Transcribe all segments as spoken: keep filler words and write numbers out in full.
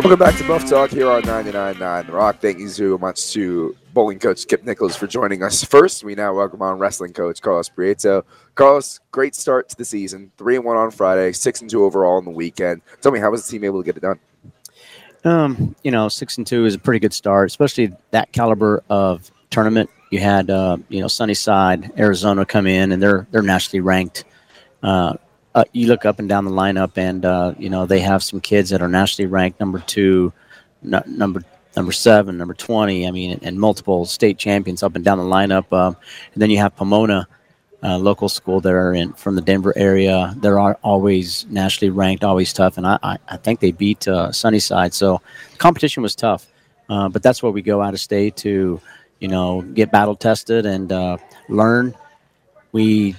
Welcome back to Buff Talk here on ninety-nine point nine The Rock. Thank you so much to bowling coach Kip Nichols for joining us. First, we now welcome on wrestling coach Carlos Prieto. Carlos, great start to the season. three and one on Friday, six and two overall on the weekend. Tell me, how was the team able to get it done? Um, you know, six and two is a pretty good start, especially that caliber of tournament. You had, uh, you know, Sunnyside, Arizona come in, and they're they're nationally ranked. Uh, uh, you look up and down the lineup, and uh, you know they have some kids that are nationally ranked, number two, n- number number seven, number twenty. I mean, and multiple state champions up and down the lineup. Um, and then you have Pomona, uh, local school that are in from the Denver area. They're always nationally ranked, always tough, and I I, I think they beat uh, Sunnyside. So the competition was tough, uh, but that's where we go out of state to, you know, get battle tested and uh, learn. We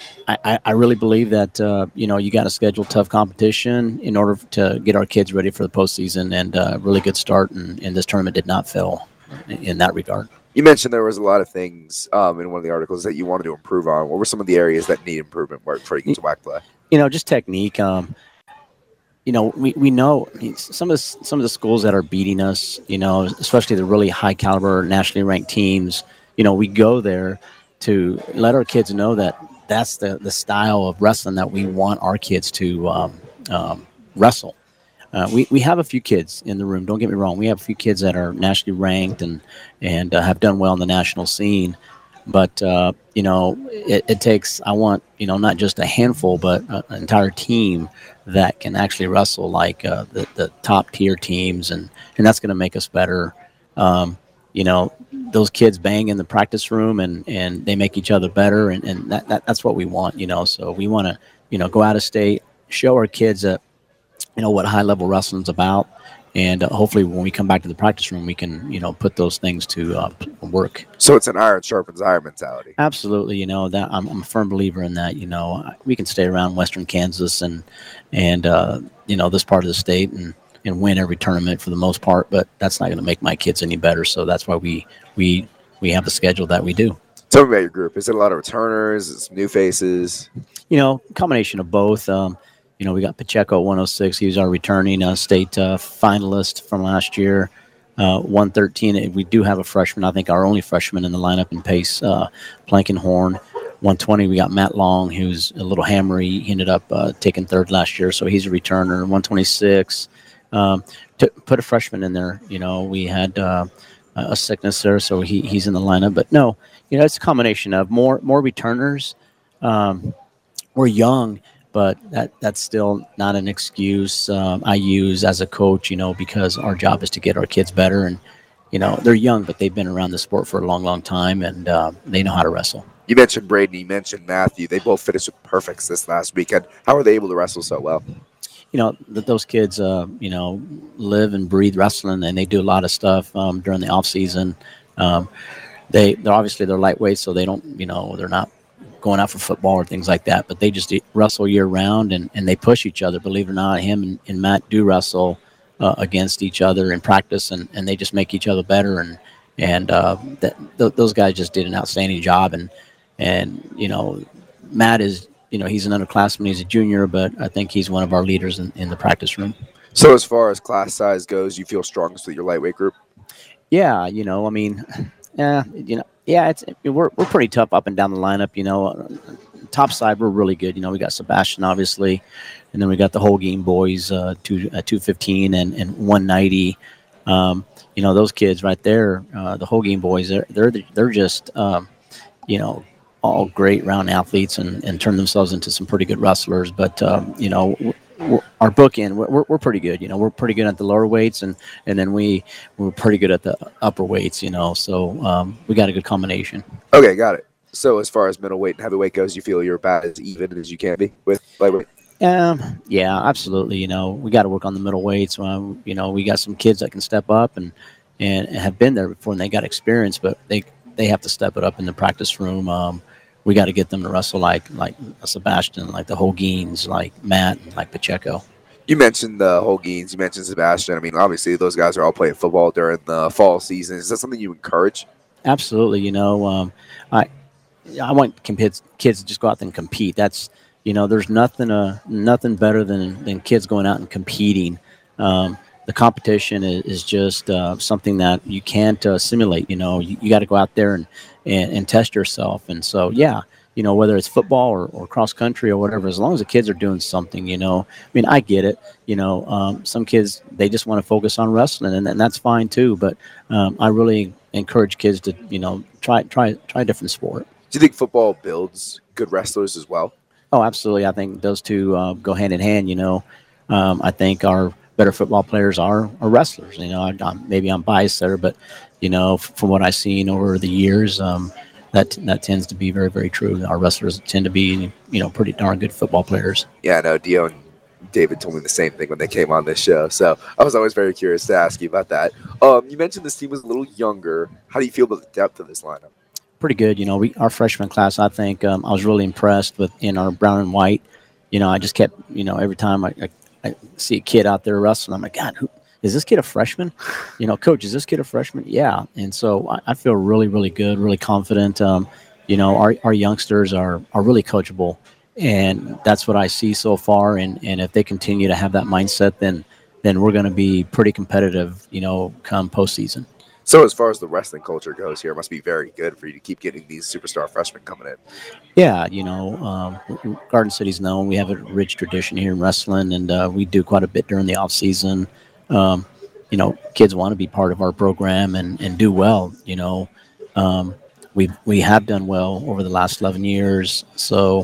I, I really believe that, uh, you know, you got to schedule tough competition in order to get our kids ready for the postseason, and a uh, really good start. And, and this tournament did not fail in, in that regard. You mentioned there was a lot of things um, in one of the articles that you wanted to improve on. What were some of the areas that need improvement before you get to W A C play? You know, just technique. Um, you know, we, we know some of the, some of the schools that are beating us, you know, especially the really high caliber nationally ranked teams, you know, we go there to let our kids know that that's the, the style of wrestling that we want our kids to um, um, wrestle. Uh, we, we have a few kids in the room. Don't get me wrong. We have a few kids that are nationally ranked and, and uh, have done well in the national scene. But, uh, you know, it, it takes, I want, you know, not just a handful, but a, an entire team that can actually wrestle like uh, the, the top tier teams. And, and that's going to make us better. Um, you know, those kids bang in the practice room and, and they make each other better. And, and that, that that's what we want, you know. So we want to, you know, go out of state, show our kids that, you know, what high level wrestling's about. And uh, hopefully when we come back to the practice room, we can, you know, put those things to uh, work. So it's an iron sharpens iron mentality. Absolutely. You know, that I'm, I'm a firm believer in that. You know, we can stay around Western Kansas and, and uh, you know, this part of the state and, and win every tournament for the most part, but that's not going to make my kids any better. So that's why we we we have the schedule that we do. Tell me about your group. Is it a lot of returners? Is it some new faces? You know, combination of both. Um, you know, we got Pacheco at one oh six. He was our returning uh, state uh, finalist from last year. Uh, one thirteen. We do have a freshman. I think our only freshman in the lineup in pace, uh, Plankenhorn. one twenty, we got Matt Long, who's a little hammery. He ended up uh, taking third last year, so he's a returner. one twenty-six. Um, to put a freshman in there, you know, we had uh, a sickness there, so he, he's in the lineup. But no, you know, it's a combination of more more returners. Um, we're young, but that that's still not an excuse um, I use as a coach, you know, because our job is to get our kids better. And, you know, they're young, but they've been around the sport for a long, long time, and uh, they know how to wrestle. You mentioned Braden, you mentioned Matthew. They both finished with perfects this last weekend. How are they able to wrestle so well? You know, that those kids, uh, you know, live and breathe wrestling, and they do a lot of stuff um, during the off season. Um, they, they're obviously they're lightweight, so they don't, you know, they're not going out for football or things like that. But they just wrestle year round, and, and they push each other. Believe it or not, him and, and Matt do wrestle uh, against each other in practice, and, and they just make each other better. And and uh, that th- those guys just did an outstanding job. And and you know, Matt is. You know, he's an underclassman. He's a junior, but I think he's one of our leaders in, in the practice room. So as far as class size goes, you feel strongest with your lightweight group? Yeah, you know, I mean, yeah, you know, yeah, it's we're we're pretty tough up and down the lineup. You know, top side we're really good. You know, we got Sebastian obviously, and then we got the whole game boys, uh, two uh, two fifteen and and one ninety. Um, you know, those kids right there, uh, the whole game boys, they're they're they're just, um, you know. all great round athletes and, and turn themselves into some pretty good wrestlers. But, um, you know, we're, our bookend, we're, we're pretty good. You know, we're pretty good at the lower weights, and, and then we, we're pretty good at the upper weights, you know. So um, we got a good combination. Okay, got it. So as far as middleweight and heavyweight goes, you feel you're about as even as you can be with lightweight? Um, yeah, absolutely. You know, we got to work on the middle weights. Uh, you know, we got some kids that can step up and, and have been there before, and they got experience, but they they have to step it up in the practice room. Um, we got to get them to wrestle like like Sebastian, like the Holguins, like Matt, like Pacheco. You mentioned the Holguins, you mentioned Sebastian. I mean, obviously those guys are all playing football during the fall season. Is that something you encourage? Absolutely. You know, um, I I want kids kids to just go out there and compete. That's, you know, there's nothing uh nothing better than than kids going out and competing. Um, the competition is, is just uh, something that you can't uh, simulate. You know, you, you got to go out there and, and, and test yourself. And so, yeah, you know, whether it's football or, or cross country or whatever, as long as the kids are doing something, you know, I mean, I get it. You know, um, some kids, they just want to focus on wrestling, and, and that's fine too. But um, I really encourage kids to, you know, try, try, try a different sport. Do you think football builds good wrestlers as well? Oh, absolutely. I think those two uh, go hand in hand. You know, um, I think our better football players are, are wrestlers. You know, I, I'm, maybe I'm biased there, but you know, f- from what I've seen over the years, um, that that tends to be very, very true. Our wrestlers tend to be, you know, pretty darn good football players. Yeah, I know. Dio and David told me the same thing when they came on this show, so I was always very curious to ask you about that. Um, you mentioned this team was a little younger. How do you feel about the depth of this lineup? Pretty good. You know, we our freshman class, I think um, I was really impressed with in our brown and white. You know, I just kept, you know, every time I, I, I see a kid out there wrestling, I'm like, God, who is this kid a freshman? You know, coach, is this kid a freshman? Yeah. And so I, I feel really, really good, really confident. Um, you know, our, our youngsters are, are really coachable, and that's what I see so far. And, and if they continue to have that mindset, then, then we're going to be pretty competitive, you know, come postseason. So as far as the wrestling culture goes here, it must be very good for you to keep getting these superstar freshmen coming in. Yeah, you know, um, Garden City's known. We have a rich tradition here in wrestling, and uh, we do quite a bit during the off season. Um, you know, kids want to be part of our program and, and do well. You know, um, we we have done well over the last eleven years. So,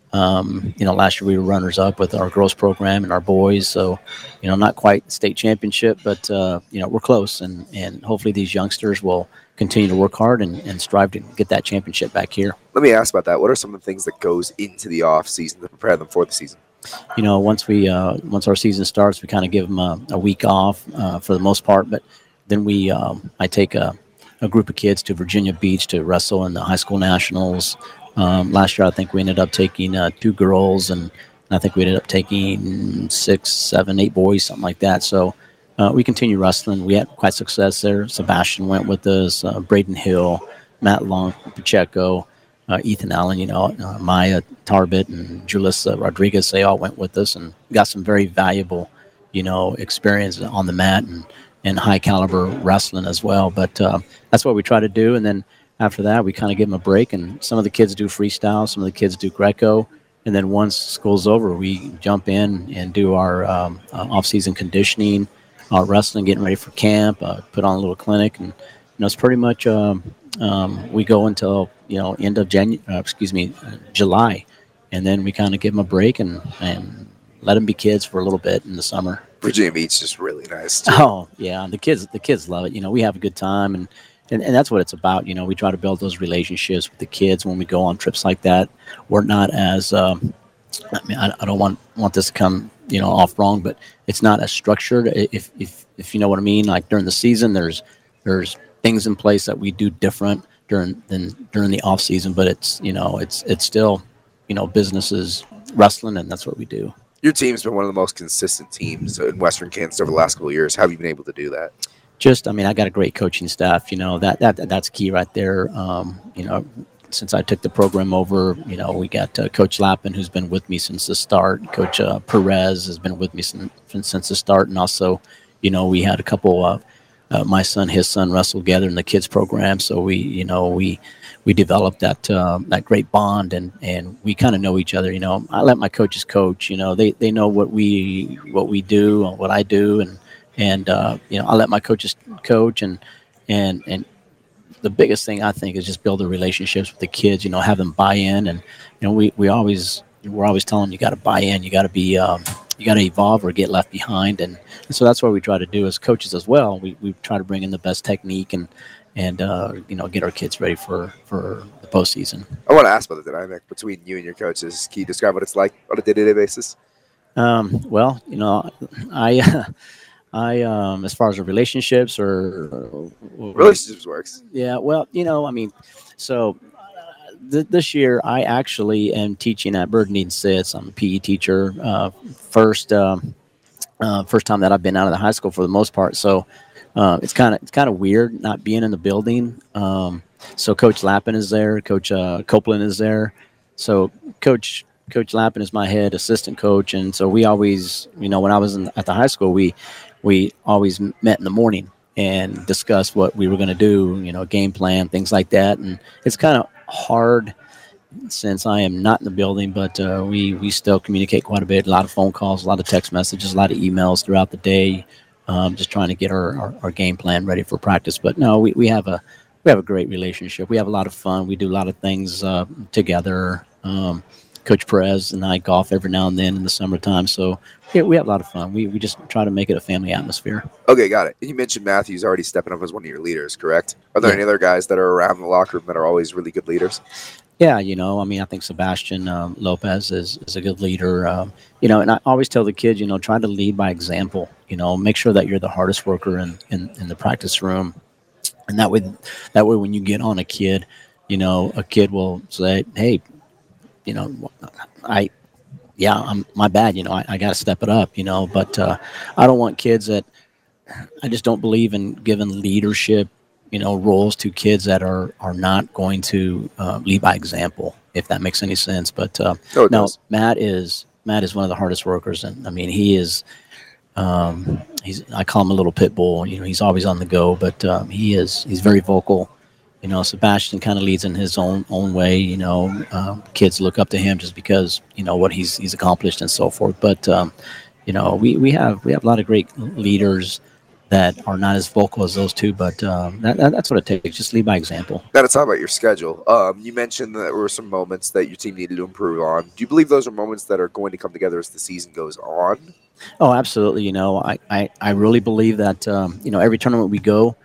um, you know, last year we were runners up with our girls program and our boys. So, you know, not quite state championship, but uh, you know, we're close, and and hopefully these youngsters will continue to work hard and, and strive to get that championship back here. Let me ask about that. What are some of the things that goes into the off season to prepare them for the season? You know, once we uh, once our season starts, we kind of give them a, a week off uh, for the most part. But then we, um, I take a, a group of kids to Virginia Beach to wrestle in the high school nationals. Um, last year, I think we ended up taking uh, two girls, and I think we ended up taking six, seven, eight boys, something like that. So uh, we continue wrestling. We had quite success there. Sebastian went with us, uh, Braden Hill, Matt Long, Pacheco. Uh, Ethan Allen, you know, uh, Maya Tarbit and Julissa Rodriguez, they all went with us and got some very valuable, you know, experience on the mat and, and high caliber wrestling as well. But uh, that's what we try to do. And then after that, we kind of give them a break. And some of the kids do freestyle, some of the kids do Greco. And then once school's over, we jump in and do our um, uh, off-season conditioning, our wrestling, getting ready for camp, uh, put on a little clinic. And, you know, it's pretty much um, um, we go until, you know, end of January, uh, excuse me, uh, July, and then we kind of give them a break and, and let them be kids for a little bit in the summer. Virginia Beach is really nice too. Oh yeah, the kids, the kids love it. You know, we have a good time, and, and and that's what it's about. You know, we try to build those relationships with the kids when we go on trips like that. We're not as, um, I mean, I, I don't want want this to come, you know, off wrong, but it's not as structured. If if if you know what I mean, like during the season, there's there's things in place that we do different during than during the off season, but it's, you know, it's it's still, you know, businesses wrestling, and that's what we do. Your team's been one of the most consistent teams in Western Kansas over the last couple of years. How have you been able to do that? Just, I mean, I got a great coaching staff. You know, that that that's key right there. Um, you know, since I took the program over, you know, we got uh, Coach Lappin, who's been with me since the start. Coach uh, Perez has been with me since since the start, and also, you know, we had a couple of uh, my son, his son wrestled together in the kids program. So we, you know, we we developed that uh, that great bond, and, and we kind of know each other. You know, I let my coaches coach. You know, they, they know what we what we do, what I do, and and uh, you know, I let my coaches coach, and and and the biggest thing I think is just build the relationships with the kids. You know, have them buy in, and you know, we we always we're always telling them you got to buy in, you got to be um, you got to evolve or get left behind, and, and so that's what we try to do as coaches as well. We we try to bring in the best technique and. and, uh, you know, get our kids ready for, for the postseason. I want to ask about the dynamic between you and your coaches. Can you describe what it's like on a day-to-day basis? Um, well, you know, I, uh, I, um, as far as the relationships or, or relationships works. Yeah. Well, you know, I mean, so uh, th- this year I actually am teaching at Burgundy and Sits. I'm a P E teacher. Uh, first, um, uh, first time that I've been out of the high school for the most part. So, Uh, it's kind of it's kind of weird not being in the building. Um, so Coach Lappin is there, Coach uh, Copeland is there. So Coach Coach Lappin is my head assistant coach, and so we always, you know, when I was in, at the high school, we we always met in the morning and discussed what we were going to do, you know, game plan, things like that. And it's kind of hard since I am not in the building, but uh, we we still communicate quite a bit. A lot of phone calls, a lot of text messages, a lot of emails throughout the day, um, just trying to get our, our, our game plan ready for practice. But no, we, we have a we have a great relationship. We have a lot of fun. We do a lot of things uh, together. Um, Coach Perez and I golf every now and then in the summertime, so yeah, we have a lot of fun. We we just try to make it a family atmosphere. Okay, got it. You mentioned Matthew's already stepping up as one of your leaders, correct? Are there Yeah. any other guys that are around the locker room that are always really good leaders? Yeah, you know, I mean, I think Sebastian um, Lopez is, is a good leader. Um, you know, and I always tell the kids, you know, try to lead by example. You know, make sure that you're the hardest worker in, in, in the practice room, and that way, that way, when you get on a kid, you know, a kid will say, "Hey, you know, I, yeah, I'm my bad. You know, I, I got to step it up. You know, but uh, I don't want kids that I just don't believe in giving leadership, you know, roles to kids that are are not going to uh, lead by example, if that makes any sense. But uh, No, it no, does. Matt is Matt is one of the hardest workers, and I mean, he is. Um, he's I call him a little pit bull. You know, he's always on the go, but um, he is he's very vocal. You know, Sebastian kind of leads in his own own way. You know, uh, kids look up to him just because you know what he's he's accomplished and so forth. But um, you know, we, we have we have a lot of great leaders that are not as vocal as those two, but um, that, that, that's what it takes. Just lead by example. Now, to talk about your schedule, um, you mentioned that there were some moments that your team needed to improve on. Do you believe those are moments that are going to come together as the season goes on? Oh, absolutely. You know, I, I, I really believe that, um, you know, every tournament we go,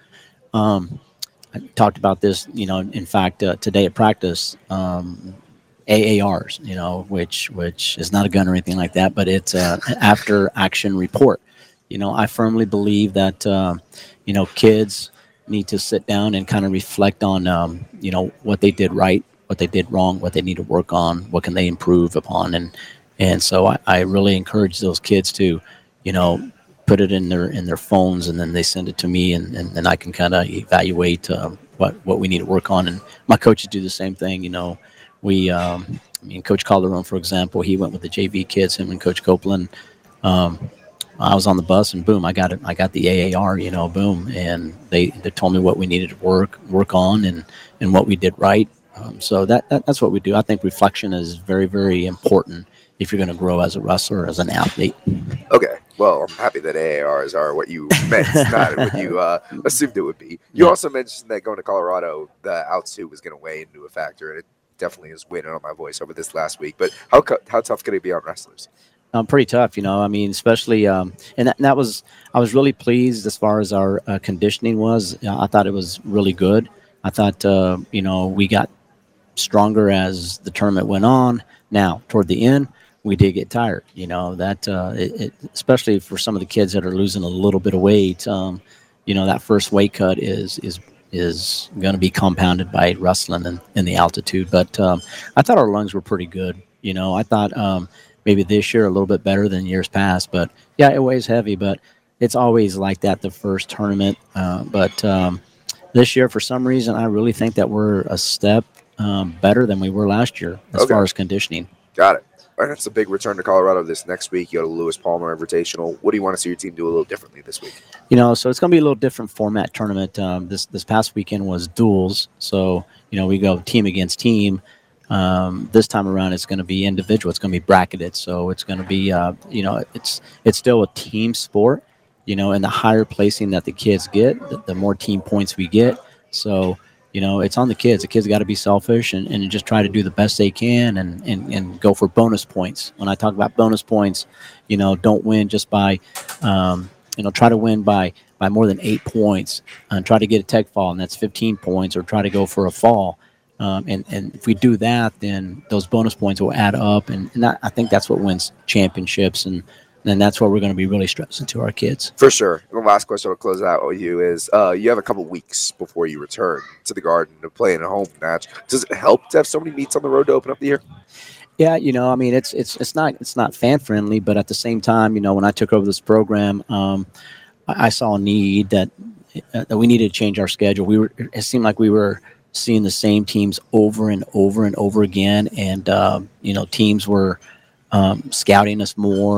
um, I talked about this, you know, in fact, uh, today at practice, um, A A Rs, you know, which which is not a gun or anything like that, but it's a, an after action report. You know, I firmly believe that, uh, you know, kids need to sit down and kind of reflect on, um, you know, what they did right, what they did wrong, what they need to work on, what can they improve upon. And, and so I, I really encourage those kids to, you know, put it in their, in their phones, and then they send it to me, and, and, and I can kind of evaluate um, what, what we need to work on. And my coaches do the same thing. You know, we, um, I mean, Coach Calderon, for example, he went with the J V kids, him and Coach Copeland. Um, I was on the bus, and boom, I got it. I got the A A R, you know, boom, and they, they told me what we needed to work work on, and, and what we did right. Um, so that, that that's what we do. I think reflection is very, very important if you're going to grow as a wrestler, as an athlete. Okay. Well, I'm happy that A A Rs are what you meant, not what you uh, assumed it would be. You Yeah. also mentioned that going to Colorado, the altitude was going to weigh into a factor, and it definitely is weighing on my voice over this last week. But how cu- how tough could it be on wrestlers? Um, pretty tough, you know. I mean, especially, um, and, that, and that was, I was really pleased as far as our uh, conditioning was. You know, I thought it was really good. I thought, uh, you know, we got stronger as the tournament went on. Now, toward the end, we did get tired. You know that, uh, it, it, especially for some of the kids that are losing a little bit of weight. Um, you know, that first weight cut is is is going to be compounded by wrestling and, and the altitude. But um, I thought our lungs were pretty good. You know, I thought. Um, Maybe this year a little bit better than years past, but yeah, it weighs heavy. But it's always like that the first tournament. Uh, but um, this year, for some reason, I really think that we're a step um, better than we were last year as Okay. far as conditioning. Got it. All right, that's a big return to Colorado this next week. You got a Lewis Palmer Invitational. What do you want to see your team do a little differently this week? You know, so it's going to be a little different format tournament. Um, this this past weekend was duels, so you know we go team against team. Um, this time around, it's going to be individual. It's going to be bracketed, so it's going to be, uh, you know, it's it's still a team sport, you know, and the higher placing that the kids get, the, the more team points we get. So, you know, it's on the kids. The kids got to be selfish and, and just try to do the best they can and, and, and go for bonus points. When I talk about bonus points, you know, don't win just by, um, you know, try to win by by more than eight points and try to get a tech fall, and that's fifteen points, or try to go for a fall. Um, and, and if we do that, then those bonus points will add up. And, and that, I think that's what wins championships. And then that's what we're going to be really stressing to our kids. For sure. The last question I'll close out with you is uh, you have a couple weeks before you return to the Garden to play in a home match. Does it help to have so many meets on the road to open up the year? Yeah, you know, I mean, it's it's it's not it's not fan friendly, but at the same time, you know, when I took over this program, um, I, I saw a need that uh, that we needed to change our schedule. We were it seemed like we were seeing the same teams over and over and over again, and uh, you know, teams were um, scouting us more.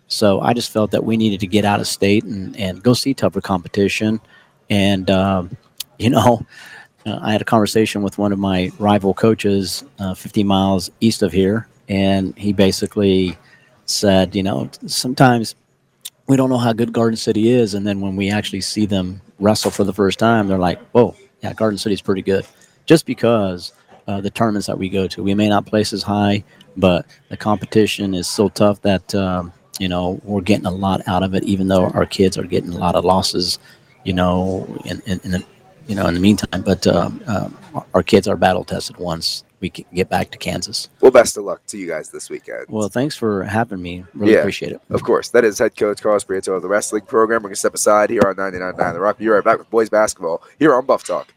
So I just felt that we needed to get out of state and, and go see tougher competition. And, um, you know, uh, I had a conversation with one of my rival coaches uh, fifty miles east of here. And he basically said, you know, sometimes we don't know how good Garden City is. And then when we actually see them wrestle for the first time, they're like, whoa, yeah, Garden City is pretty good. Just because uh, the tournaments that we go to, we may not place as high, but the competition is so tough that, um, you know, we're getting a lot out of it, even though our kids are getting a lot of losses, you know, in, in, in the, you know, in the meantime. But um, um, our kids are battle tested once we can get back to Kansas. Well, best of luck to you guys this weekend. Well, thanks for having me. Really Yeah, appreciate it. Of course. That is head coach Carlos Prieto of the wrestling program. We're going to step aside here on ninety-nine point nine The Rock. Be right back with boys basketball here on Buff Talk.